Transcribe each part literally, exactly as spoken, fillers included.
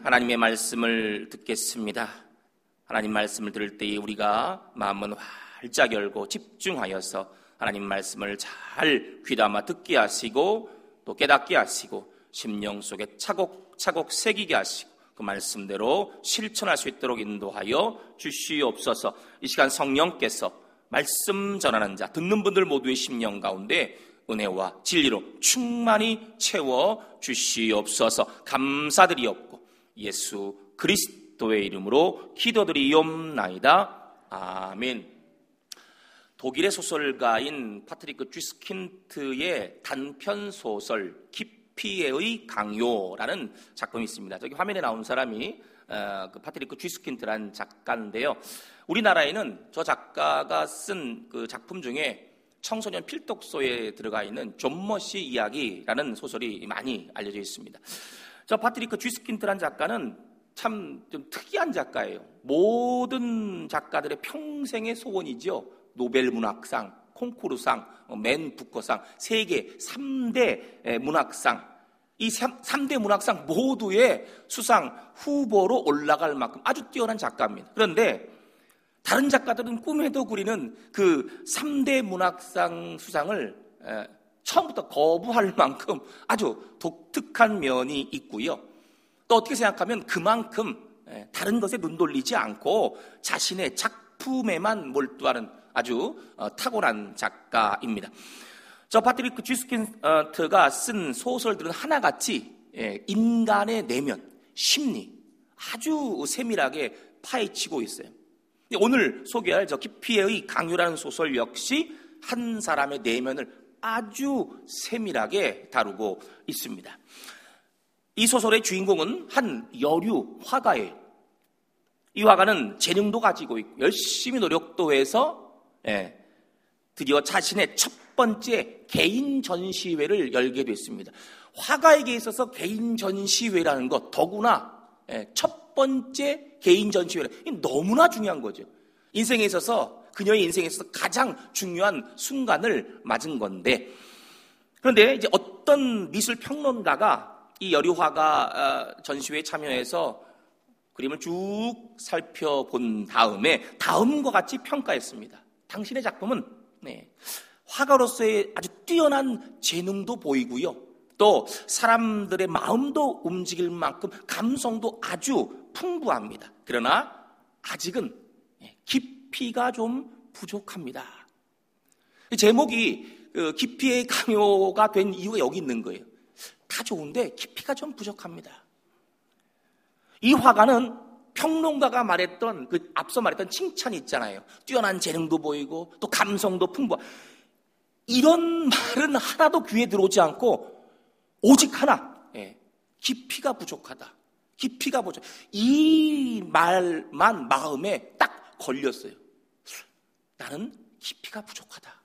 하나님의 말씀을 듣겠습니다. 하나님 말씀을 들을 때에 우리가 마음은 활짝 열고 집중하여서 하나님 말씀을 잘 귀담아 듣게 하시고 또 깨닫게 하시고 심령 속에 차곡차곡 새기게 하시고 그 말씀대로 실천할 수 있도록 인도하여 주시옵소서. 이 시간 성령께서 말씀 전하는 자, 듣는 분들 모두의 심령 가운데 은혜와 진리로 충만히 채워 주시옵소서. 감사드리옵고 예수 그리스도의 이름으로 기도드리옵나이다. 아멘. 독일의 소설가인 파트리크 쥐스킨트의 단편 소설 기피의 강요라는 작품이 있습니다. 저기 화면에 나온 사람이 어, 그 파트리크 쥐스킨트라는 작가인데요. 우리나라에는 저 작가가 쓴 그 작품 중에 청소년 필독서에 들어가 있는 존 머시 이야기라는 소설이 많이 알려져 있습니다. 저 파트리크 쥐스킨트라는 작가는 참 좀 특이한 작가예요. 모든 작가들의 평생의 소원이죠. 노벨 문학상, 콩쿠르상, 맨 부커상, 세계 삼 대 문학상, 이 삼 대 문학상 모두의 수상 후보로 올라갈 만큼 아주 뛰어난 작가입니다. 그런데 다른 작가들은 꿈에도 그리는 그 삼 대 문학상 수상을 처음부터 거부할 만큼 아주 독특한 면이 있고요. 또 어떻게 생각하면 그만큼 다른 것에 눈 돌리지 않고 자신의 작품에만 몰두하는 아주 탁월한 작가입니다. 저 파트리크 쥐스킨트가 쓴 소설들은 하나같이 인간의 내면, 심리 아주 세밀하게 파헤치고 있어요. 오늘 소개할 저 기피의 강요라는 소설 역시 한 사람의 내면을 아주 세밀하게 다루고 있습니다. 이 소설의 주인공은 한 여류 화가예요. 이 화가는 재능도 가지고 있고 열심히 노력도 해서 예, 드디어 자신의 첫 번째 개인 전시회를 열게 됐습니다. 화가에게 있어서 개인 전시회라는 것, 더구나 예, 첫 번째 개인 전시회라 너무나 중요한 거죠. 인생에 있어서 그녀의 인생에 있어서 가장 중요한 순간을 맞은 건데, 그런데 이제 어떤 미술 평론가가 이 여류화가 전시회에 참여해서 그림을 쭉 살펴본 다음에 다음과 같이 평가했습니다. 당신의 작품은 네, 화가로서의 아주 뛰어난 재능도 보이고요. 또 사람들의 마음도 움직일 만큼 감성도 아주 풍부합니다. 그러나 아직은 깊이가 좀 부족합니다. 제목이 기피의 강요가 된 이유가 여기 있는 거예요. 다 좋은데 깊이가 좀 부족합니다. 이 화가는 평론가가 말했던 그 앞서 말했던 칭찬이 있잖아요. 뛰어난 재능도 보이고 또 감성도 풍부. 이런 말은 하나도 귀에 들어오지 않고 오직 하나, 예, 깊이가 부족하다. 깊이가 부족. 이 말만 마음에 딱 걸렸어요. 나는 깊이가 부족하다.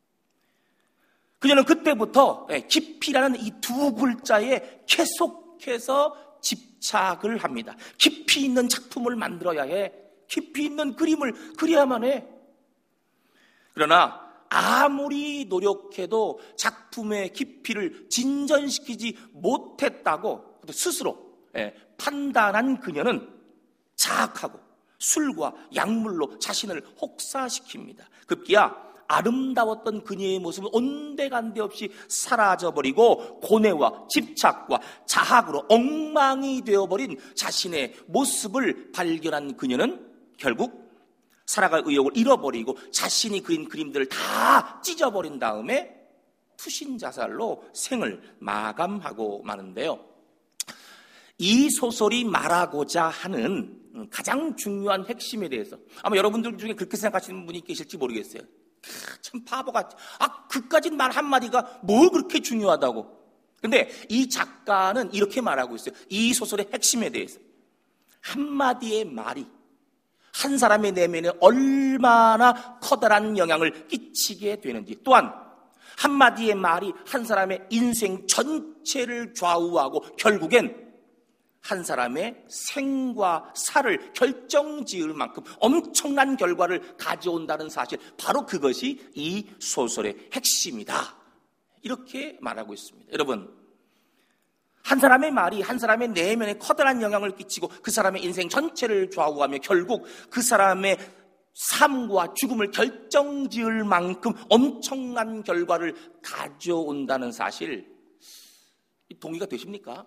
그녀는 그때부터 깊이라는 이 두 글자에 계속해서 집착을 합니다. 깊이 있는 작품을 만들어야 해. 깊이 있는 그림을 그려야만 해. 그러나 아무리 노력해도 작품의 깊이를 진전시키지 못했다고 스스로 판단한 그녀는 자학하고 술과 약물로 자신을 혹사시킵니다. 급기야 아름다웠던 그녀의 모습은 온데간데 없이 사라져버리고 고뇌와 집착과 자학으로 엉망이 되어버린 자신의 모습을 발견한 그녀는 결국 살아갈 의욕을 잃어버리고 자신이 그린 그림들을 다 찢어버린 다음에 투신자살로 생을 마감하고 마는데요. 이 소설이 말하고자 하는 가장 중요한 핵심에 대해서 아마 여러분들 중에 그렇게 생각하시는 분이 계실지 모르겠어요. 참 바보같이 아 그까진 말 한마디가 뭘 그렇게 중요하다고. 근데 이 작가는 이렇게 말하고 있어요. 이 소설의 핵심에 대해서 한마디의 말이 한 사람의 내면에 얼마나 커다란 영향을 끼치게 되는지, 또한 한마디의 말이 한 사람의 인생 전체를 좌우하고 결국엔 한 사람의 생과 사를 결정지을 만큼 엄청난 결과를 가져온다는 사실, 바로 그것이 이 소설의 핵심이다. 이렇게 말하고 있습니다. 여러분, 한 사람의 말이 한 사람의 내면에 커다란 영향을 끼치고 그 사람의 인생 전체를 좌우하며 결국 그 사람의 삶과 죽음을 결정지을 만큼 엄청난 결과를 가져온다는 사실, 동의가 되십니까?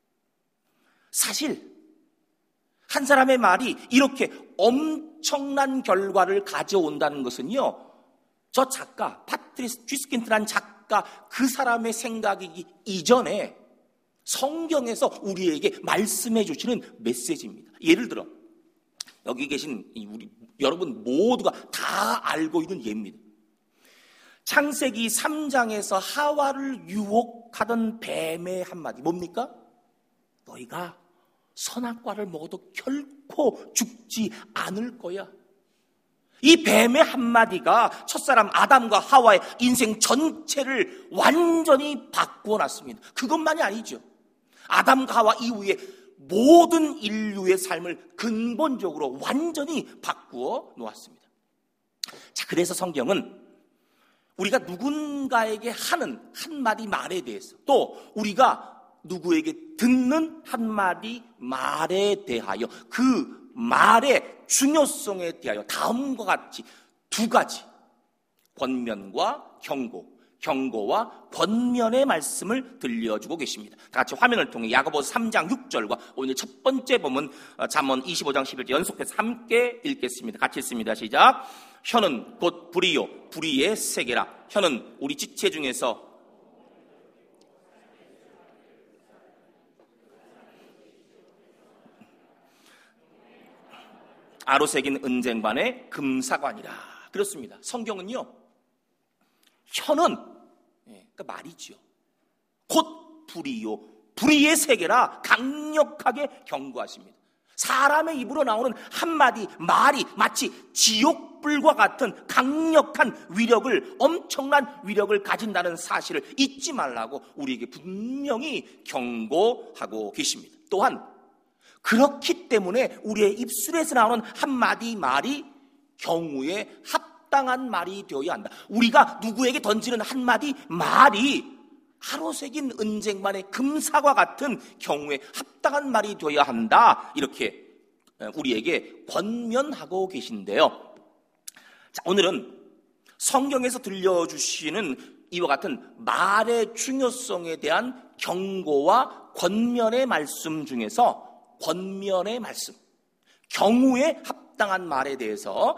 사실 한 사람의 말이 이렇게 엄청난 결과를 가져온다는 것은요, 저 작가 파트리스 쥐스킨트라는 작가 그 사람의 생각이기 이전에 성경에서 우리에게 말씀해 주시는 메시지입니다. 예를 들어 여기 계신 우리 여러분 모두가 다 알고 있는 예입니다. 창세기 삼 장에서 하와를 유혹하던 뱀의 한마디 뭡니까? 너희가 선악과를 먹어도 결코 죽지 않을 거야. 이 뱀의 한마디가 첫사람 아담과 하와의 인생 전체를 완전히 바꾸어 놨습니다. 그것만이 아니죠. 아담과 하와 이후에 모든 인류의 삶을 근본적으로 완전히 바꾸어 놓았습니다. 자, 그래서 성경은 우리가 누군가에게 하는 한마디 말에 대해서, 또 우리가 누구에게 듣는 한마디 말에 대하여, 그 말의 중요성에 대하여 다음과 같이 두 가지 권면과 경고, 경고와 권면의 말씀을 들려주고 계십니다. 다 같이 화면을 통해 야고보서 삼 장 육 절과 오늘 첫 번째 본문 잠언 이십오 장 십일 절 연속해서 함께 읽겠습니다. 같이 읽습니다. 시작. 혀는 곧 불이요 불의의 세계라. 혀는 우리 지체 중에서 아로새긴 은쟁반의 금사관이라. 그렇습니다. 성경은요, 혀는 그러니까 말이죠. 곧 불이요 불의의 세계라 강력하게 경고하십니다. 사람의 입으로 나오는 한마디 말이 마치 지옥불과 같은 강력한 위력을, 엄청난 위력을 가진다는 사실을 잊지 말라고 우리에게 분명히 경고하고 계십니다. 또한 그렇기 때문에 우리의 입술에서 나오는 한마디 말이 경우에 합당한 말이 되어야 한다. 우리가 누구에게 던지는 한마디 말이 하로새긴 은쟁반의 금사과 같은 경우에 합당한 말이 되어야 한다. 이렇게 우리에게 권면하고 계신데요. 자, 오늘은 성경에서 들려주시는 이와 같은 말의 중요성에 대한 경고와 권면의 말씀 중에서 권면의 말씀, 경우에 합당한 말에 대해서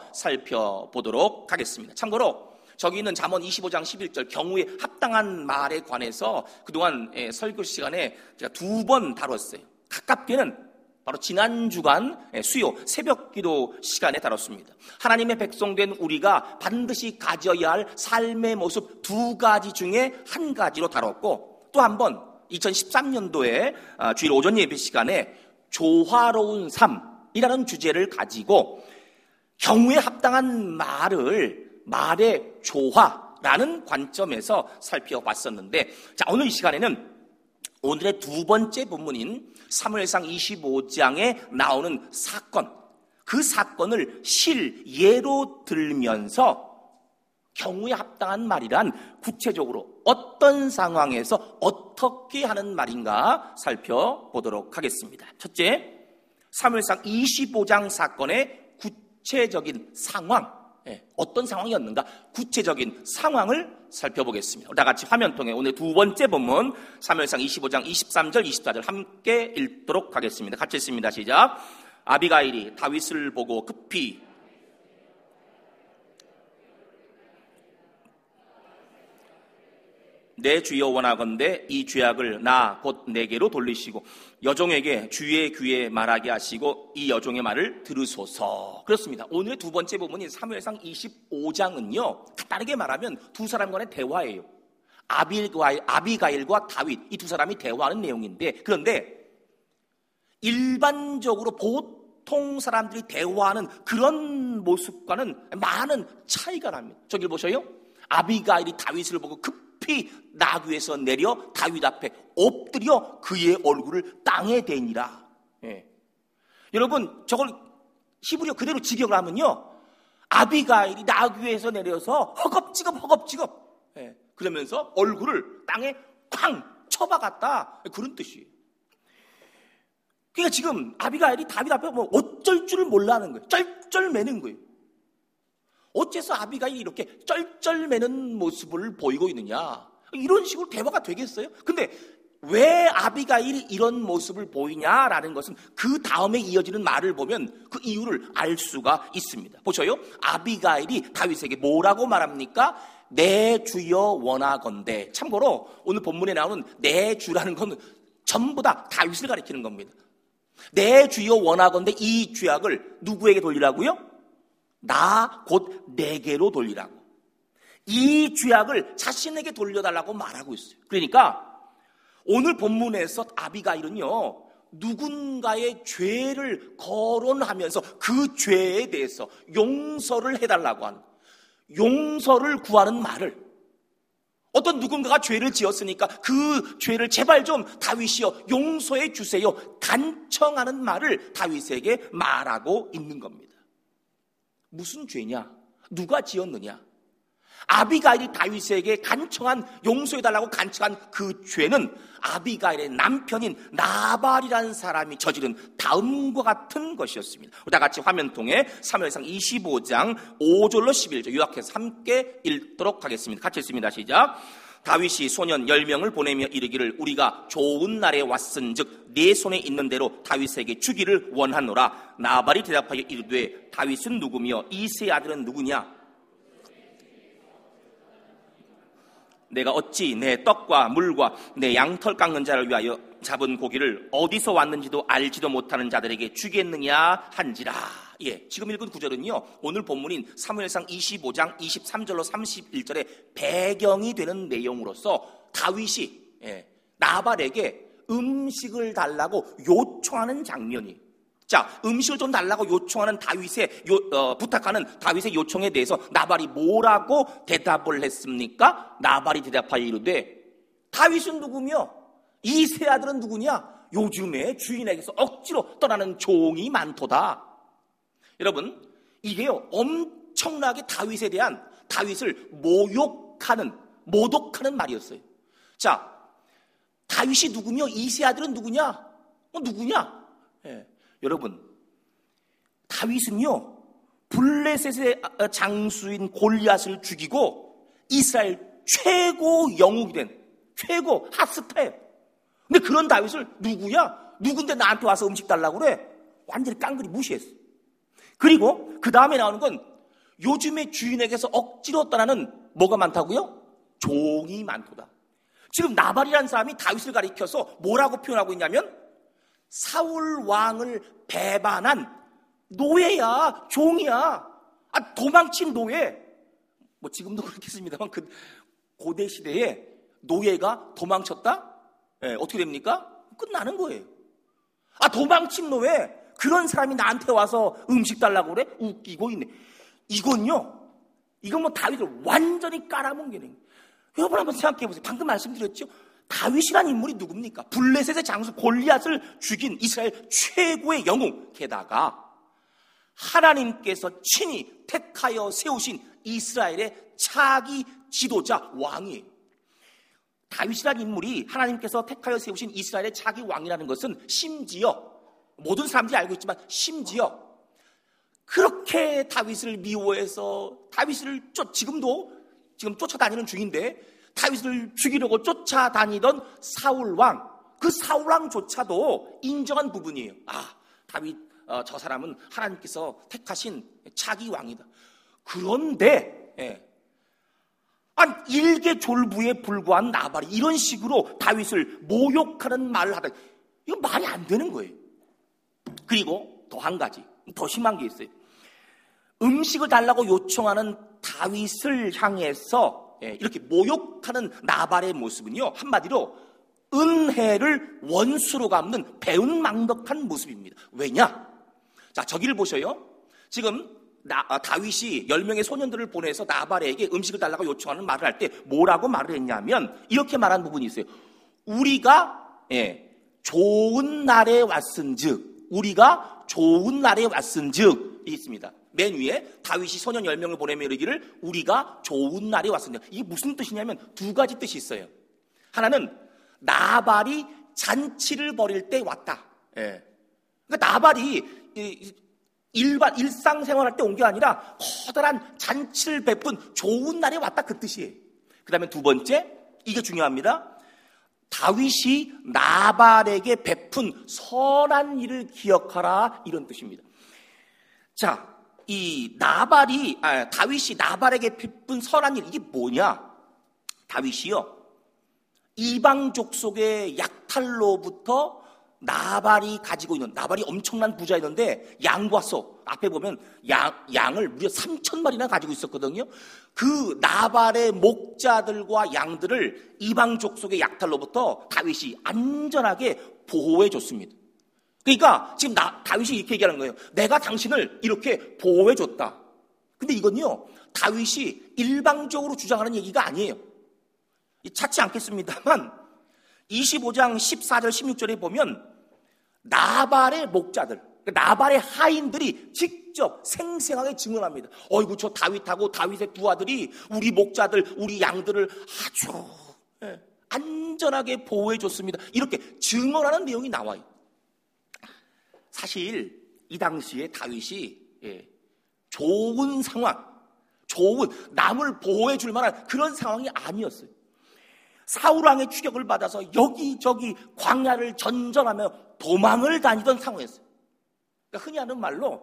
살펴보도록 하겠습니다. 참고로 저기 있는 잠언 이십오 장 십일 절 경우에 합당한 말에 관해서 그동안 설교 시간에 제가 두 번 다뤘어요. 가깝게는 바로 지난 주간 수요 새벽 기도 시간에 다뤘습니다. 하나님의 백성된 우리가 반드시 가져야 할 삶의 모습 두 가지 중에 한 가지로 다뤘고, 또 한 번 이천십삼 년도에 주일 오전 예배 시간에 조화로운 삶이라는 주제를 가지고 경우에 합당한 말을 말의 조화라는 관점에서 살펴봤었는데, 자, 오늘 이 시간에는 오늘의 두 번째 본문인 사무엘상 이십오 장에 나오는 사건, 그 사건을 실예로 들면서 경우에 합당한 말이란 구체적으로 어떤 상황에서 어떻게 하는 말인가 살펴보도록 하겠습니다. 첫째, 사무엘상 이십오 장 사건의 구체적인 상황, 어떤 상황이었는가, 구체적인 상황을 살펴보겠습니다. 다 같이 화면 통해 오늘 두 번째 본문 사무엘상 이십오 장 이십삼 절 이십사 절 함께 읽도록 하겠습니다. 같이 읽습니다. 시작. 아비가일이 다윗을 보고 급히 내 주여 원하건대 이 죄악을 나 곧 내게로 돌리시고 여종에게 주의 귀에 말하게 하시고 이 여종의 말을 들으소서. 그렇습니다. 오늘의 두 번째 부분인 사무엘상 이십오 장은요 간단하게 말하면 두 사람 간의 대화예요. 아비가일, 아비가일과 다윗, 이 두 사람이 대화하는 내용인데, 그런데 일반적으로 보통 사람들이 대화하는 그런 모습과는 많은 차이가 납니다. 저길 보셔요. 아비가일이 다윗을 보고 급히 나귀에서 내려 다윗 앞에 엎드려 그의 얼굴을 땅에 대니라. 예. 여러분, 저걸 히브리어 그대로 직역을 하면요, 아비가일이 나귀에서 내려서 허겁지겁 허겁지겁 예. 그러면서 얼굴을 땅에 쾅 쳐박았다, 그런 뜻이에요. 그러니까 지금 아비가일이 다윗 앞에 뭐 어쩔 줄을 몰라하는 거예요. 쩔쩔매는 거예요. 어째서 아비가일이 이렇게 쩔쩔매는 모습을 보이고 있느냐, 이런 식으로 대화가 되겠어요? 근데 왜 아비가일이 이런 모습을 보이냐라는 것은 그 다음에 이어지는 말을 보면 그 이유를 알 수가 있습니다. 보셔요. 아비가일이 다윗에게 뭐라고 말합니까? 내 주여 원하건대. 참고로 오늘 본문에 나오는 내 주라는 건 전부 다 다윗을 가리키는 겁니다. 내 주여 원하건대, 이 죄악을 누구에게 돌리라고요? 나 곧 내게로 돌리라고. 이 죄악을 자신에게 돌려달라고 말하고 있어요. 그러니까 오늘 본문에서 아비가일은요, 누군가의 죄를 거론하면서 그 죄에 대해서 용서를 해달라고 하는, 용서를 구하는 말을, 어떤 누군가가 죄를 지었으니까 그 죄를 제발 좀 다윗이여 용서해 주세요, 간청하는 말을 다윗에게 말하고 있는 겁니다. 무슨 죄냐? 누가 지었느냐? 아비가일이 다윗에게 간청한, 용서해달라고 간청한 그 죄는 아비가일의 남편인 나발이라는 사람이 저지른 다음과 같은 것이었습니다. 다 같이 화면통에 사무엘상 이십오 장 오 절로 십일 절 요약해서 함께 읽도록 하겠습니다. 같이 읽습니다. 시작. 다윗이 소년 열 명을 보내며 이르기를 우리가 좋은 날에 왔은즉 네 손에 있는 대로 다윗에게 주기를 원하노라. 나발이 대답하여 이르되 다윗은 누구며 이새의 아들은 누구냐? 내가 어찌 내 떡과 물과 내 양털 깎는 자를 위하여 잡은 고기를 어디서 왔는지도 알지도 못하는 자들에게 주겠느냐 한지라. 예, 지금 읽은 구절은요, 오늘 본문인 사무엘상 이십오 장 이십삼 절로 삼십일 절의 배경이 되는 내용으로서 다윗이 예, 나발에게 음식을 달라고 요청하는 장면이. 자, 음식을 좀 달라고 요청하는 다윗의 요, 어, 부탁하는 다윗의 요청에 대해서 나발이 뭐라고 대답을 했습니까? 나발이 대답하여 이르되 다윗은 누구며 이새의 아들은 누구냐? 요즘에 주인에게서 억지로 떠나는 종이 많도다. 여러분, 이게요 엄청나게 다윗에 대한, 다윗을 모욕하는, 모독하는 말이었어요. 자, 다윗이 누구며 이새의 아들은 누구냐? 어, 누구냐? 예. 여러분, 다윗은요 블레셋의 장수인 골리앗을 죽이고 이스라엘 최고 영웅이 된 최고 핫스타예요. 근데 그런 다윗을 누구야? 누군데 나한테 와서 음식 달라고 그래? 완전히 깡그리 무시했어. 그리고 그 다음에 나오는 건 요즘에 주인에게서 억지로 떠나는 뭐가 많다고요? 종이 많도다. 지금 나발이라는 사람이 다윗을 가리켜서 뭐라고 표현하고 있냐면 사울 왕을 배반한 노예야, 종이야. 아, 도망친 노예. 뭐 지금도 그렇겠습니다만 그 고대 시대에 노예가 도망쳤다? 네, 어떻게 됩니까? 끝나는 거예요. 아, 도망친 노예. 그런 사람이 나한테 와서 음식 달라고 그래? 웃기고 있네. 이건요, 이건 뭐 다윗을 완전히 깔아뭉개는. 여러분 한번 생각해 보세요. 방금 말씀드렸죠? 다윗이라는 인물이 누굽니까? 블레셋의 장수 골리앗을 죽인 이스라엘 최고의 영웅, 게다가 하나님께서 친히 택하여 세우신 이스라엘의 차기 지도자, 왕이에요. 다윗이라는 인물이 하나님께서 택하여 세우신 이스라엘의 차기 왕이라는 것은 심지어 모든 사람들이 알고 있지만 심지어 그렇게 다윗을 미워해서 다윗을 쫓, 지금도 지금 쫓아다니는 중인데 다윗을 죽이려고 쫓아다니던 사울왕, 그 사울왕조차도 인정한 부분이에요. 아, 다윗 어, 저 사람은 하나님께서 택하신 차기 왕이다. 그런데 예, 한 일개졸부에 불과한 나발이 이런 식으로 다윗을 모욕하는 말을 하다, 이건 말이 안 되는 거예요. 그리고 또 한 가지 더 심한 게 있어요. 음식을 달라고 요청하는 다윗을 향해서 이렇게 모욕하는 나발의 모습은요, 한마디로 은혜를 원수로 갚는 배은망덕한 모습입니다. 왜냐? 자, 저기를 보셔요. 지금 나, 아, 다윗이 열 명의 소년들을 보내서 나발에게 음식을 달라고 요청하는 말을 할 때 뭐라고 말을 했냐면 이렇게 말한 부분이 있어요. 우리가 예, 좋은 날에 왔은즉, 우리가 좋은 날에 왔은즉 있습니다. 맨 위에 다윗이 소년 열 명을 보내며 이르기를 우리가 좋은 날이 왔습니다. 이게 무슨 뜻이냐면 두 가지 뜻이 있어요. 하나는 나발이 잔치를 벌일 때 왔다. 예. 그러니까 나발이 일반 일상생활할 때 온 게 아니라 커다란 잔치를 베푼 좋은 날에 왔다, 그 뜻이에요. 그 다음에 두 번째, 이게 중요합니다. 다윗이 나발에게 베푼 선한 일을 기억하라, 이런 뜻입니다. 자, 이 나발이 아, 다윗이 나발에게 베푼 선한 일, 이게 뭐냐? 다윗이요, 이방 족속의 약탈로부터 나발이 가지고 있는, 나발이 엄청난 부자였는데 양과 소, 앞에 보면 양, 양을 무려 삼천 마리나 가지고 있었거든요. 그 나발의 목자들과 양들을 이방 족속의 약탈로부터 다윗이 안전하게 보호해 줬습니다. 그러니까 지금 나, 다윗이 이렇게 얘기하는 거예요. 내가 당신을 이렇게 보호해 줬다. 근데 이건요, 다윗이 일방적으로 주장하는 얘기가 아니에요. 찾지 않겠습니다만 이십오 장 십사 절 십육 절에 보면 나발의 목자들, 나발의 하인들이 직접 생생하게 증언합니다. 어이구, 저 다윗하고 다윗의 부하들이 우리 목자들, 우리 양들을 아주 안전하게 보호해 줬습니다. 이렇게 증언하는 내용이 나와요. 사실 이 당시에 다윗이 좋은 상황, 좋은 남을 보호해 줄 만한 그런 상황이 아니었어요. 사울왕의 추격을 받아서 여기저기 광야를 전전하며 도망을 다니던 상황이었어요. 그러니까 흔히 하는 말로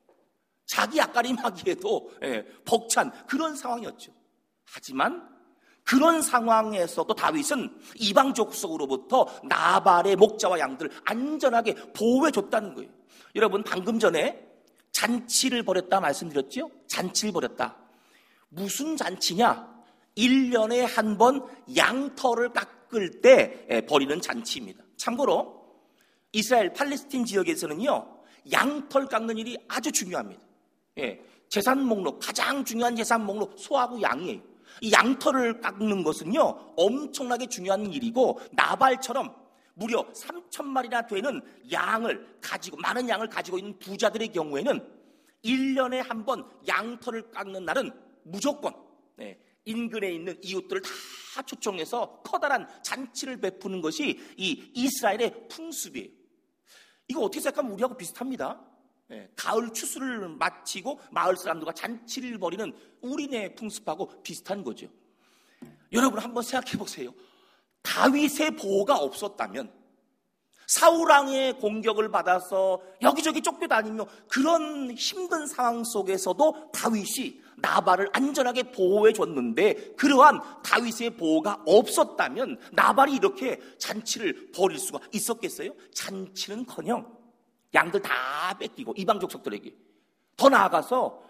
자기 앞가림하기에도 예, 벅찬 그런 상황이었죠. 하지만 그런 상황에서도 다윗은 이방 족속으로부터 나발의 목자와 양들을 안전하게 보호해줬다는 거예요. 여러분, 방금 전에 잔치를 벌였다 말씀드렸죠? 잔치를 벌였다. 무슨 잔치냐? 일 년에 한 번 양털을 깎을 때 벌이는 잔치입니다. 참고로 이스라엘 팔레스틴 지역에서는요, 양털 깎는 일이 아주 중요합니다. 예, 재산 목록, 가장 중요한 재산 목록, 소하고 양이에요. 이 양털을 깎는 것은요, 엄청나게 중요한 일이고, 나발처럼 무려 삼천 마리나 되는 양을 가지고, 많은 양을 가지고 있는 부자들의 경우에는 일 년에 한 번 양털을 깎는 날은 무조건 예, 인근에 있는 이웃들을 다 초청해서 커다란 잔치를 베푸는 것이 이 이스라엘의 풍습이에요. 이거 어떻게 생각하면 우리하고 비슷합니다. 예, 가을 추수를 마치고 마을 사람들과 잔치를 벌이는 우리네 풍습하고 비슷한 거죠. 여러분, 한번 생각해 보세요. 다윗의 보호가 없었다면, 사울왕의 공격을 받아서 여기저기 쫓겨다니며 그런 힘든 상황 속에서도 다윗이 나발을 안전하게 보호해 줬는데, 그러한 다윗의 보호가 없었다면 나발이 이렇게 잔치를 벌일 수가 있었겠어요? 잔치는커녕 양들 다 뺏기고 이방 족속들에게, 더 나아가서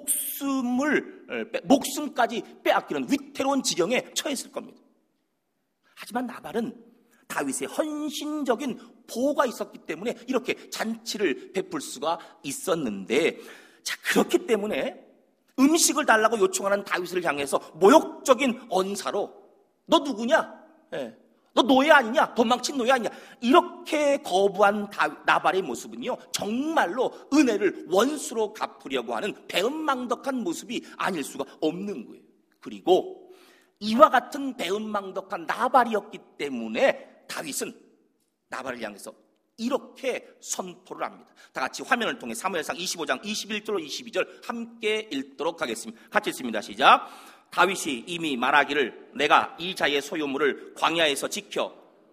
목숨을 목숨까지 빼앗기는 위태로운 지경에 처했을 겁니다. 하지만 나발은 다윗의 헌신적인 보호가 있었기 때문에 이렇게 잔치를 베풀 수가 있었는데, 자, 그렇기 때문에 음식을 달라고 요청하는 다윗을 향해서 모욕적인 언사로 너 누구냐? 예. 너 노예 아니냐? 도망친 노예 아니냐? 이렇게 거부한 나발의 모습은요, 정말로 은혜를 원수로 갚으려고 하는 배은망덕한 모습이 아닐 수가 없는 거예요. 그리고 이와 같은 배은망덕한 나발이었기 때문에 다윗은 나발을 향해서 이렇게 선포를 합니다. 다 같이 화면을 통해 사무엘상 이십오 장 이십일 절로 이십이 절 함께 읽도록 하겠습니다. 같이 읽습니다. 시작. 다윗이 이미 말하기를 내가 이 자의 소유물을 광야에서 지켜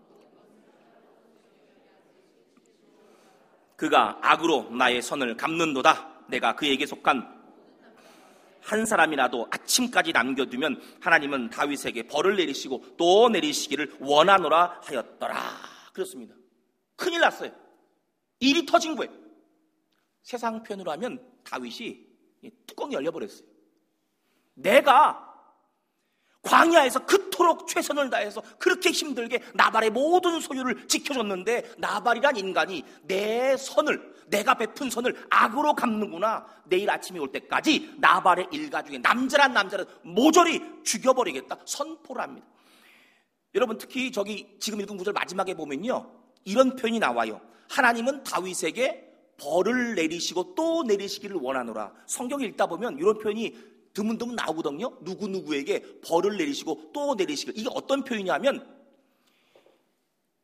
그가 악으로 나의 선을 갚는도다. 내가 그에게 속한 한 사람이라도 아침까지 남겨두면 하나님은 다윗에게 벌을 내리시고 또 내리시기를 원하노라 하였더라. 그렇습니다. 큰일 났어요. 일이 터진 거예요. 세상 편으로 하면 다윗이 뚜껑이 열려버렸어요. 내가 광야에서 그토록 최선을 다해서 그렇게 힘들게 나발의 모든 소유를 지켜줬는데 나발이란 인간이 내 선을, 내가 베푼 선을 악으로 갚는구나. 내일 아침이 올 때까지 나발의 일가 중에 남자란 남자를 모조리 죽여버리겠다 선포를 합니다. 여러분, 특히 저기 지금 읽은 구절 마지막에 보면요, 이런 표현이 나와요. 하나님은 다윗에게 벌을 내리시고 또 내리시기를 원하노라. 성경을 읽다 보면 이런 표현이 드문드문 나오거든요. 누구누구에게 벌을 내리시고 또 내리시기를. 이게 어떤 표현이냐면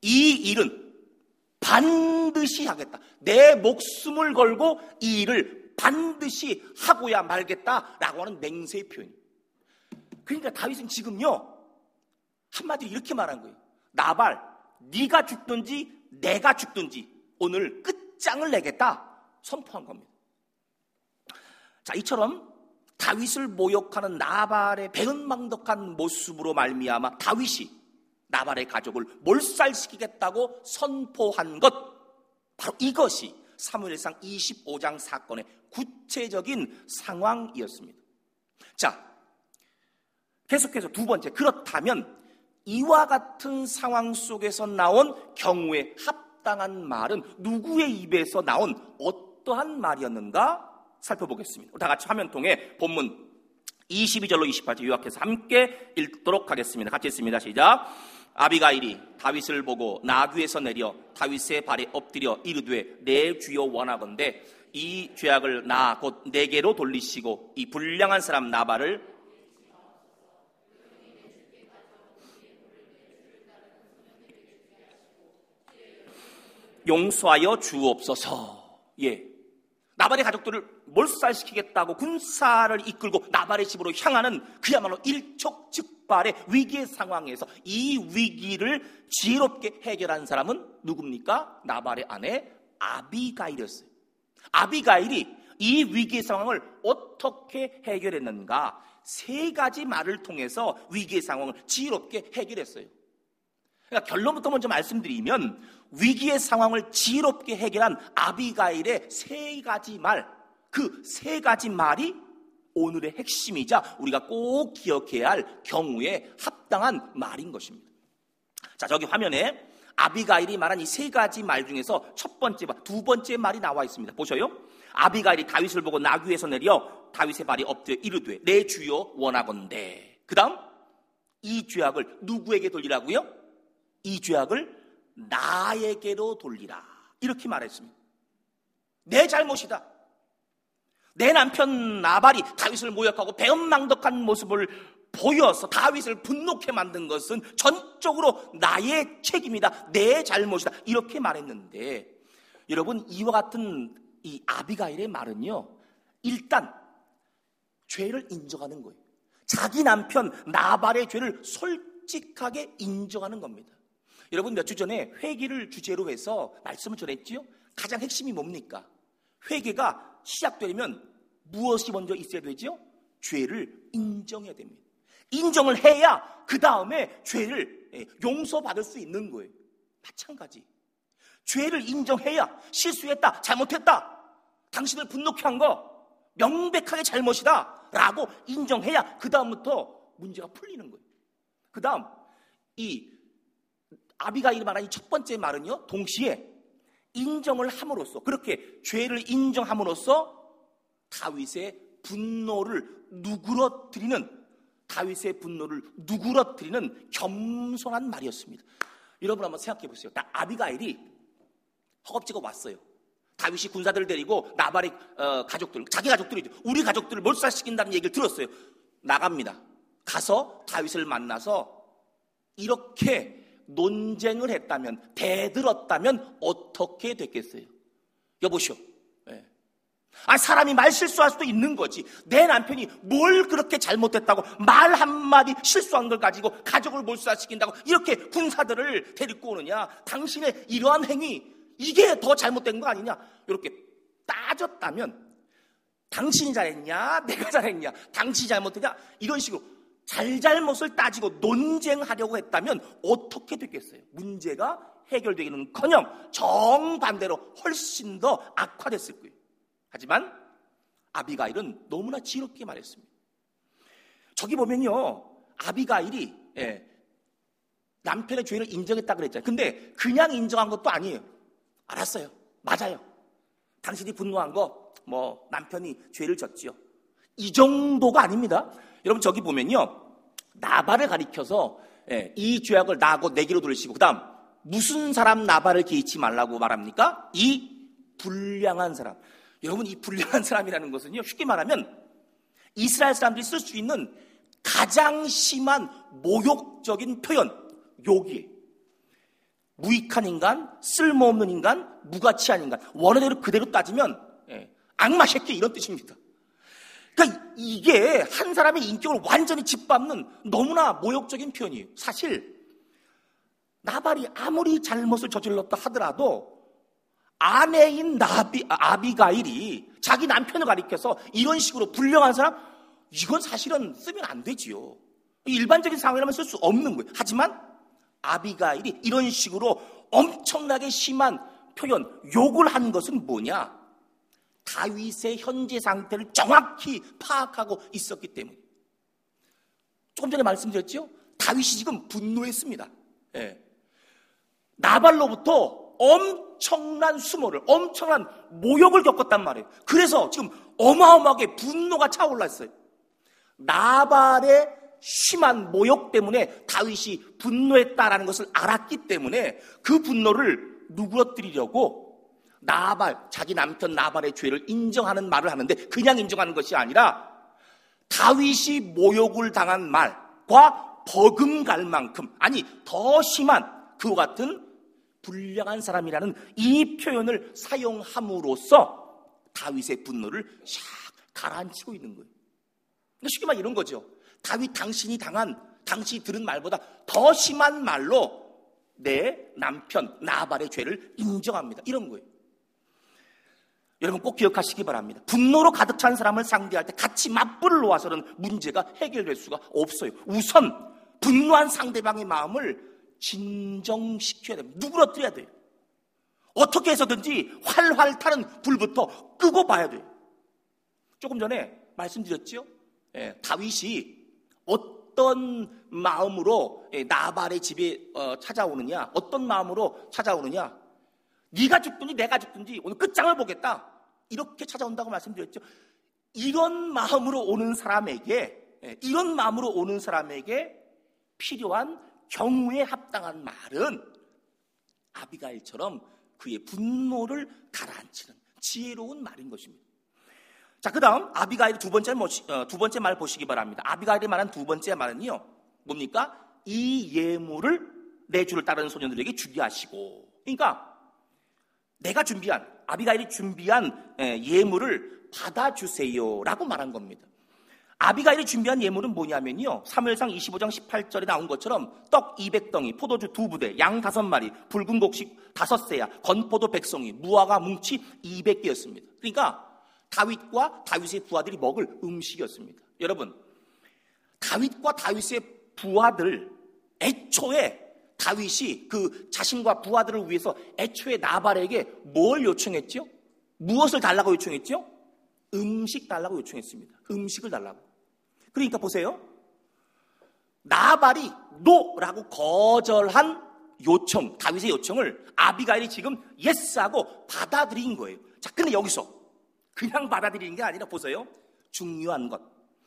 이 일은 반드시 하겠다. 내 목숨을 걸고 이 일을 반드시 하고야 말겠다라고 하는 맹세의 표현. 그러니까 다윗은 지금요 한마디로 이렇게 말한 거예요. 나발, 네가 죽든지 내가 죽든지 오늘 끝장을 내겠다 선포한 겁니다. 자, 이처럼 다윗을 모욕하는 나발의 배은망덕한 모습으로 말미암아 다윗이 나발의 가족을 몰살시키겠다고 선포한 것, 바로 이것이 사무엘상 이십오 장 사건의 구체적인 상황이었습니다. 자, 계속해서 두 번째, 그렇다면 이와 같은 상황 속에서 나온 경우에 합당한 말은 누구의 입에서 나온 어떠한 말이었는가 살펴보겠습니다. 다 같이 화면 통해 본문 이십이 절로 이십팔 절 요약해서 함께 읽도록 하겠습니다. 같이 읽습니다. 시작. 아비가일이 다윗을 보고 나귀에서 내려 다윗의 발에 엎드려 이르되 내 주여 원하건대 이 죄악을 나 곧 내게로 돌리시고 이 불량한 사람 나발을 용서하여 주옵소서. 예, 나발의 가족들을 몰살시키겠다고 군사를 이끌고 나발의 집으로 향하는 그야말로 일촉즉발의 위기의 상황에서 이 위기를 지혜롭게 해결한 사람은 누굽니까? 나발의 아내 아비가일이었어요. 아비가일이 이 위기의 상황을 어떻게 해결했는가? 세 가지 말을 통해서 위기의 상황을 지혜롭게 해결했어요. 그러니까 결론부터 먼저 말씀드리면 위기의 상황을 지혜롭게 해결한 아비가일의 세 가지 말, 그 세 가지 말이 오늘의 핵심이자 우리가 꼭 기억해야 할 경우에 합당한 말인 것입니다. 자, 저기 화면에 아비가일이 말한 이 세 가지 말 중에서 첫 번째, 두 번째 말이 나와 있습니다. 보셔요. 아비가일이 다윗을 보고 나귀에서 내려 다윗의 발이 엎드려 이르되 내 주여 원하건대. 그 다음 이 죄악을 누구에게 돌리라고요? 이 죄악을 나에게로 돌리라. 이렇게 말했습니다. 내 잘못이다. 내 남편 나발이 다윗을 모욕하고 배은망덕한 모습을 보여서 다윗을 분노케 만든 것은 전적으로 나의 책임이다. 내 잘못이다. 이렇게 말했는데 여러분, 이와 같은 이 아비가일의 말은요, 일단 죄를 인정하는 거예요. 자기 남편 나발의 죄를 솔직하게 인정하는 겁니다. 여러분, 몇 주 전에 회개를 주제로 해서 말씀을 전했지요. 가장 핵심이 뭡니까? 회개가 시작되려면 무엇이 먼저 있어야 되죠? 죄를 인정해야 됩니다. 인정을 해야 그 다음에 죄를 용서받을 수 있는 거예요. 마찬가지. 죄를 인정해야 실수했다, 잘못했다, 당신을 분노케 한 거 명백하게 잘못이다 라고 인정해야 그 다음부터 문제가 풀리는 거예요. 그 다음 이 아비가일이 말한 이 첫 번째 말은요, 동시에 인정을 함으로써, 그렇게 죄를 인정함으로써 다윗의 분노를 누그러뜨리는, 다윗의 분노를 누그러뜨리는 겸손한 말이었습니다. 여러분 한번 생각해 보세요. 아비가일이 허겁지겁 왔어요. 다윗이 군사들을 데리고 나발의 어, 가족들, 자기 가족들이죠. 우리 가족들을 몰살시킨다는 얘기를 들었어요. 나갑니다. 가서 다윗을 만나서 이렇게 논쟁을 했다면, 대들었다면 어떻게 됐겠어요? 여보시오. 네. 아, 사람이 말 실수할 수도 있는 거지. 내 남편이 뭘 그렇게 잘못했다고 말 한마디 실수한 걸 가지고 가족을 몰살시킨다고 이렇게 군사들을 데리고 오느냐? 당신의 이러한 행위, 이게 더 잘못된 거 아니냐? 이렇게 따졌다면 당신이 잘했냐? 내가 잘했냐? 당신이 잘못했냐? 이런 식으로 잘잘못을 따지고 논쟁하려고 했다면 어떻게 됐겠어요? 문제가 해결되기는커녕 정반대로 훨씬 더 악화됐을 거예요. 하지만 아비가일은 너무나 지혜롭게 말했습니다. 저기 보면요, 아비가일이 예, 남편의 죄를 인정했다 그랬잖아요. 근데 그냥 인정한 것도 아니에요. 알았어요. 맞아요. 당신이 분노한 거 뭐 남편이 죄를 졌지요. 이 정도가 아닙니다. 여러분, 저기 보면요, 나발을 가리켜서 예, 이 죄악을 나하고 내게로 돌리시고, 그 다음 무슨 사람 나발을 개의치 말라고 말합니까? 이 불량한 사람. 여러분, 이 불량한 사람이라는 것은요, 쉽게 말하면 이스라엘 사람들이 쓸 수 있는 가장 심한 모욕적인 표현, 욕이에요. 무익한 인간, 쓸모없는 인간, 무가치한 인간. 원어대로 그대로 따지면 예, 악마 새끼 이런 뜻입니다. 그러니까 이게 한 사람의 인격을 완전히 짓밟는 너무나 모욕적인 표현이에요. 사실 나발이 아무리 잘못을 저질렀다 하더라도 아내인 나비, 아비가일이 자기 남편을 가리켜서 이런 식으로 불량한 사람, 이건 사실은 쓰면 안 되지요. 일반적인 상황이라면 쓸 수 없는 거예요. 하지만 아비가일이 이런 식으로 엄청나게 심한 표현, 욕을 한 것은 뭐냐? 다윗의 현재 상태를 정확히 파악하고 있었기 때문에. 조금 전에 말씀드렸죠? 다윗이 지금 분노했습니다. 예. 나발로부터 엄청난 수모를, 엄청난 모욕을 겪었단 말이에요. 그래서 지금 어마어마하게 분노가 차올랐어요. 나발의 심한 모욕 때문에 다윗이 분노했다라는 것을 알았기 때문에 그 분노를 누그러뜨리려고 나발, 자기 남편 나발의 죄를 인정하는 말을 하는데, 그냥 인정하는 것이 아니라 다윗이 모욕을 당한 말과 버금갈 만큼, 아니 더 심한 그와 같은 불량한 사람이라는 이 표현을 사용함으로써 다윗의 분노를 샥 가라앉히고 있는 거예요. 쉽게 말해 이런 거죠. 다윗, 당신이 당한, 당신이 들은 말보다 더 심한 말로 내 남편 나발의 죄를 인정합니다. 이런 거예요. 여러분 꼭 기억하시기 바랍니다. 분노로 가득 찬 사람을 상대할 때 같이 맞불을 놓아서는 문제가 해결될 수가 없어요. 우선 분노한 상대방의 마음을 진정시켜야 됩니다. 누그러뜨려야 돼요. 어떻게 해서든지 활활 타는 불부터 끄고 봐야 돼요. 조금 전에 말씀드렸죠? 예, 다윗이 어떤 마음으로 나발의 집에 어, 찾아오느냐, 어떤 마음으로 찾아오느냐, 네가 죽든지 내가 죽든지 오늘 끝장을 보겠다, 이렇게 찾아온다고 말씀드렸죠. 이런 마음으로 오는 사람에게, 예, 이런 마음으로 오는 사람에게 필요한 경우에 합당한 말은 아비가일처럼 그의 분노를 가라앉히는 지혜로운 말인 것입니다. 자, 그 다음 아비가일의 두 번째, 두 번째 말 보시기 바랍니다. 아비가일이 말한 두 번째 말은요, 뭡니까? 이 예물을 내 주를 따르는 소년들에게 주게 하시고. 그러니까 내가 준비한, 아비가일이 준비한 예물을 받아주세요라고 말한 겁니다. 아비가일이 준비한 예물은 뭐냐면요, 사무엘상 이십오 장 십팔 절에 나온 것처럼 떡 이백 덩이, 포도주 두 부대, 양 다섯 마리, 붉은 곡식 다섯 세야, 건포도 백 송이, 무화과 뭉치 이백 개였습니다. 그러니까 다윗과 다윗의 부하들이 먹을 음식이었습니다. 여러분, 다윗과 다윗의 부하들, 애초에 다윗이 그 자신과 부하들을 위해서 애초에 나발에게 뭘 요청했죠? 무엇을 달라고 요청했죠? 음식 달라고 요청했습니다. 음식을 달라고. 그러니까 보세요. 나발이 노라고 거절한 요청, 다윗의 요청을 아비가일이 지금 예스하고 받아들인 거예요. 자, 근데 여기서 그냥 받아들이는 게 아니라 보세요. 중요한 것.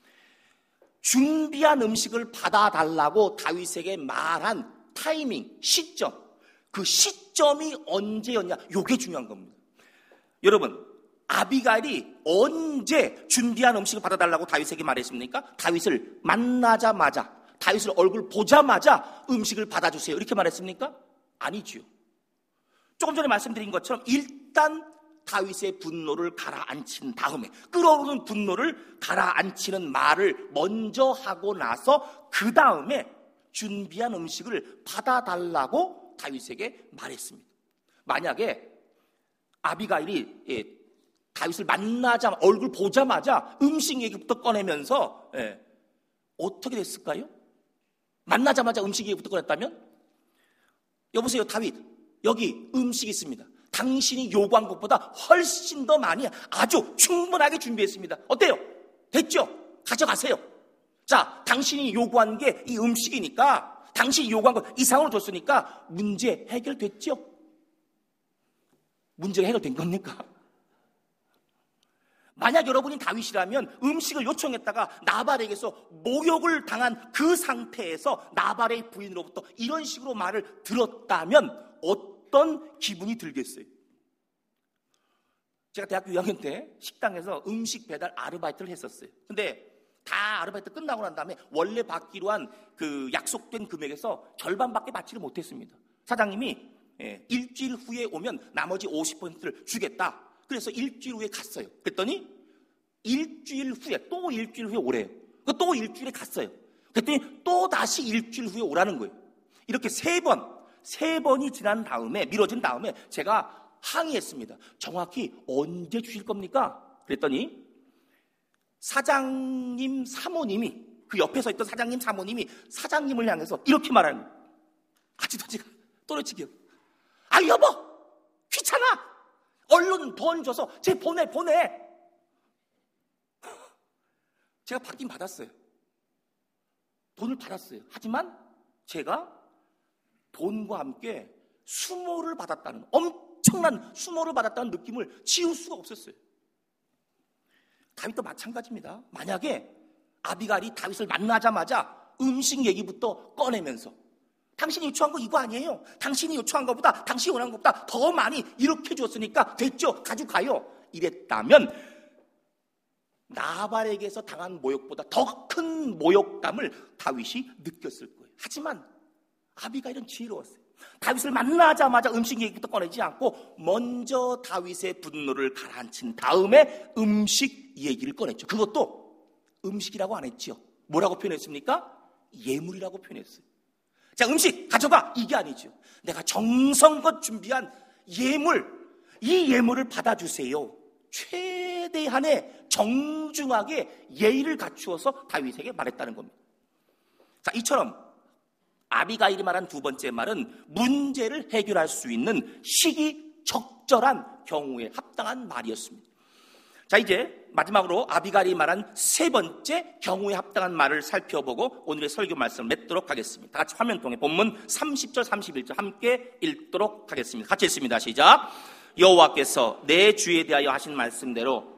준비한 음식을 받아달라고 다윗에게 말한 타이밍, 시점. 그 시점이 언제였냐? 이게 중요한 겁니다. 여러분, 아비가일이 언제 준비한 음식을 받아달라고 다윗에게 말했습니까? 다윗을 만나자마자, 다윗을 얼굴 보자마자 음식을 받아주세요, 이렇게 말했습니까? 아니지요. 조금 전에 말씀드린 것처럼 일단 다윗의 분노를 가라앉힌 다음에, 끓어오르는 분노를 가라앉히는 말을 먼저 하고 나서 그 다음에 준비한 음식을 받아달라고 다윗에게 말했습니다. 만약에 아비가일이 예, 다윗을 만나자, 얼굴 보자마자 음식 얘기부터 꺼내면서 예, 어떻게 됐을까요? 만나자마자 음식 얘기부터 꺼냈다면? 여보세요, 다윗, 여기 음식이 있습니다. 당신이 요구한 것보다 훨씬 더 많이, 아주 충분하게 준비했습니다. 어때요? 됐죠? 가져가세요. 자, 당신이 요구한 게 이 음식이니까, 당신이 요구한 거 이상으로 줬으니까 문제 해결됐죠? 문제가 해결된 겁니까? 만약 여러분이 다윗이라면 음식을 요청했다가 나발에게서 모욕을 당한 그 상태에서 나발의 부인으로부터 이런 식으로 말을 들었다면 어떤 기분이 들겠어요? 제가 대학교 이 학년 때 식당에서 음식 배달 아르바이트를 했었어요. 근데 다 아르바이트 끝나고 난 다음에 원래 받기로 한 그 약속된 금액에서 절반밖에 받지를 못했습니다. 사장님이 예, 일주일 후에 오면 나머지 오십 퍼센트를 주겠다. 그래서 일주일 후에 갔어요. 그랬더니 일주일 후에 또 일주일 후에 오래요. 또 일주일에 갔어요. 그랬더니 또 다시 일주일 후에 오라는 거예요. 이렇게 세 번, 세 번이 지난 다음에, 미뤄진 다음에 제가 항의했습니다. 정확히 언제 주실 겁니까? 그랬더니 사장님 사모님이, 그 옆에 서 있던 사장님 사모님이 사장님을 향해서 이렇게 말하는 거예요. 아직도 제가 또렷이 아 여보 귀찮아, 얼른 돈 줘서 쟤 보내 보내. 제가 받긴 받았어요. 돈을 받았어요. 하지만 제가 돈과 함께 수모를 받았다는, 엄청난 수모를 받았다는 느낌을 지울 수가 없었어요. 다윗도 마찬가지입니다. 만약에 아비갈이 다윗을 만나자마자 음식 얘기부터 꺼내면서 당신이 요청한 거 이거 아니에요, 당신이 요청한 것보다, 당신이 원하는 것보다 더 많이 이렇게 줬으니까 됐죠, 가져가요, 이랬다면 나발에게서 당한 모욕보다 더 큰 모욕감을 다윗이 느꼈을 거예요. 하지만 아비갈은 지혜로웠어요. 다윗을 만나자마자 음식 얘기부터 꺼내지 않고 먼저 다윗의 분노를 가라앉힌 다음에 음식 얘기를 꺼냈죠. 그것도 음식이라고 안 했죠. 뭐라고 표현했습니까? 예물이라고 표현했어요. 자, 음식 가져가, 이게 아니죠. 내가 정성껏 준비한 예물, 이 예물을 받아주세요. 최대한의 정중하게 예의를 갖추어서 다윗에게 말했다는 겁니다. 자, 이처럼 아비가일이 말한 두 번째 말은 문제를 해결할 수 있는 시기 적절한 경우에 합당한 말이었습니다. 자, 이제 마지막으로 아비가일이 말한 세 번째 경우에 합당한 말을 살펴보고 오늘의 설교 말씀을 맺도록 하겠습니다. 다 같이 화면 통해 본문 삼십 절 삼십일 절 함께 읽도록 하겠습니다. 같이 읽습니다. 시작. 여호와께서 내 주에 대하여 하신 말씀대로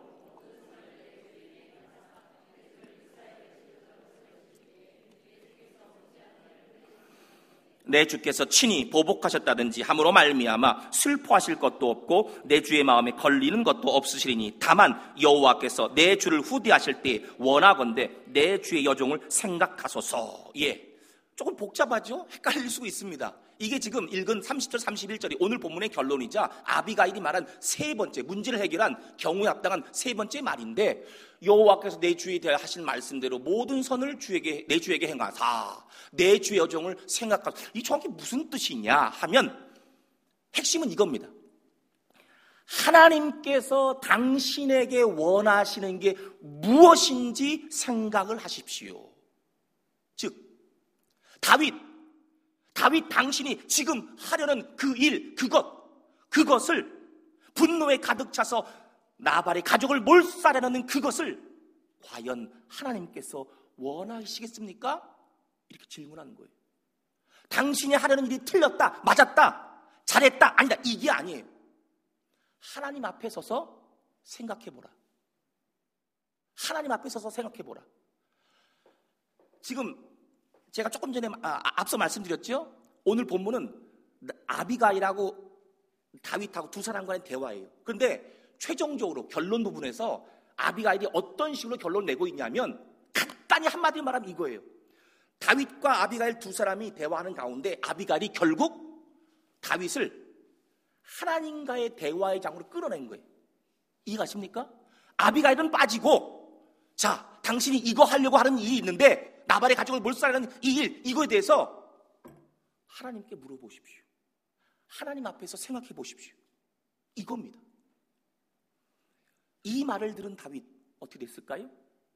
내 주께서 친히 보복하셨다든지 함으로 말미암아 슬퍼하실 것도 없고 내 주의 마음에 걸리는 것도 없으시리니 다만 여호와께서 내 주를 후대하실 때 원하건대 내 주의 여종을 생각하소서. 예, 조금 복잡하죠? 헷갈릴 수 있습니다. 이게 지금 읽은 삼십 절 삼십일 절이 오늘 본문의 결론이자 아비가일이 말한 세 번째, 문제를 해결한 경우에 합당한 세 번째 말인데, 여호와께서 내 주에 대하여 하신 말씀대로 모든 선을 주에게, 내 주에게 행하사 내 주의 여종을 생각하소서. 이 정확히 무슨 뜻이냐 하면 핵심은 이겁니다. 하나님께서 당신에게 원하시는 게 무엇인지 생각을 하십시오. 즉 다윗 다윗 당신이 지금 하려는 그 일, 그것, 그것을 분노에 가득 차서 나발의 가족을 몰살하려는 그것을 과연 하나님께서 원하시겠습니까? 이렇게 질문하는 거예요. 당신이 하려는 일이 틀렸다, 맞았다, 잘했다, 아니다, 이게 아니에요. 하나님 앞에 서서 생각해보라. 하나님 앞에 서서 생각해보라. 지금 제가 조금 전에 아, 앞서 말씀드렸죠. 오늘 본문은 아비가일하고 다윗하고 두 사람과의 대화예요. 그런데 최종적으로 결론 부분에서 아비가일이 어떤 식으로 결론을 내고 있냐면 간단히 한마디로 말하면 이거예요. 다윗과 아비가일 두 사람이 대화하는 가운데 아비가일이 결국 다윗을 하나님과의 대화의 장으로 끌어낸 거예요. 이해가십니까? 아비가일은 빠지고, 자, 당신이 이거 하려고 하는 일이 있는데 나발의 가족을 몰살하는 이 일, 이거에 대해서 하나님께 물어보십시오. 하나님 앞에서 생각해 보십시오. 이겁니다. 이 말을 들은 다윗 어떻게 됐을까요?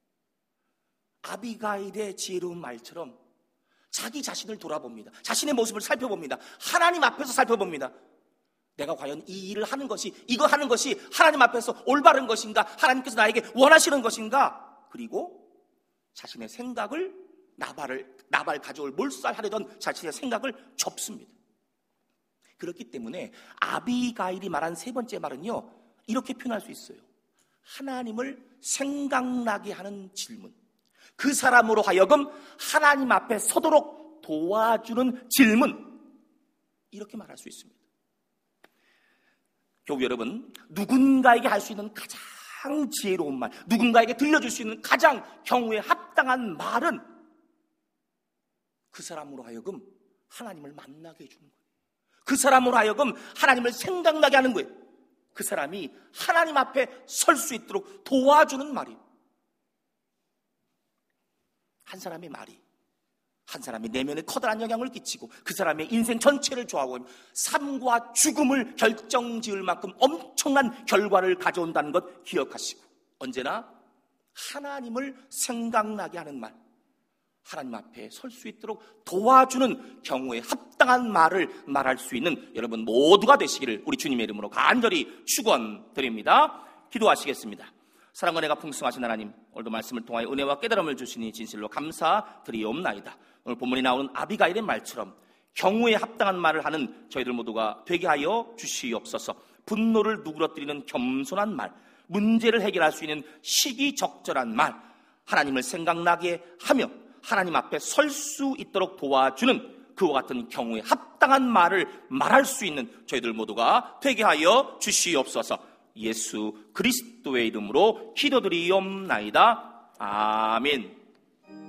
아비가일의 지혜로운 말처럼 자기 자신을 돌아봅니다. 자신의 모습을 살펴봅니다. 하나님 앞에서 살펴봅니다. 내가 과연 이 일을 하는 것이, 이거 하는 것이 하나님 앞에서 올바른 것인가, 하나님께서 나에게 원하시는 것인가, 그리고 자신의 생각을, 나발을, 나발 가족을 몰살하려던 자신의 생각을 접습니다. 그렇기 때문에 아비가일이 말한 세 번째 말은요, 이렇게 표현할 수 있어요. 하나님을 생각나게 하는 질문, 그 사람으로 하여금 하나님 앞에 서도록 도와주는 질문, 이렇게 말할 수 있습니다. 교우 여러분, 누군가에게 할 수 있는 가장 지혜로운 말, 누군가에게 들려줄 수 있는 가장 경우에 합당한 말은 그 사람으로 하여금 하나님을 만나게 해주는 거예요. 그 사람으로 하여금 하나님을 생각나게 하는 거예요. 그 사람이 하나님 앞에 설 수 있도록 도와주는 말이에요. 한 사람의 말이 한 사람의 내면에 커다란 영향을 끼치고 그 사람의 인생 전체를 좌우하고 삶과 죽음을 결정지을 만큼 엄청난 결과를 가져온다는 것 기억하시고, 언제나 하나님을 생각나게 하는 말, 하나님 앞에 설 수 있도록 도와주는 경우에 합당한 말을 말할 수 있는 여러분 모두가 되시기를 우리 주님의 이름으로 간절히 축원드립니다. 기도하시겠습니다. 사랑과 은혜가 풍성하신 하나님, 오늘도 말씀을 통하여 은혜와 깨달음을 주시니 진실로 감사드리옵나이다. 오늘 본문에 나오는 아비가일의 말처럼 경우에 합당한 말을 하는 저희들 모두가 되게 하여 주시옵소서. 분노를 누그러뜨리는 겸손한 말, 문제를 해결할 수 있는 시기적절한 말, 하나님을 생각나게 하며 하나님 앞에 설 수 있도록 도와주는 그와 같은 경우에 합당한 말을 말할 수 있는 저희들 모두가 되게 하여 주시옵소서. 예수 그리스도의 이름으로 기도드리옵나이다. 아멘.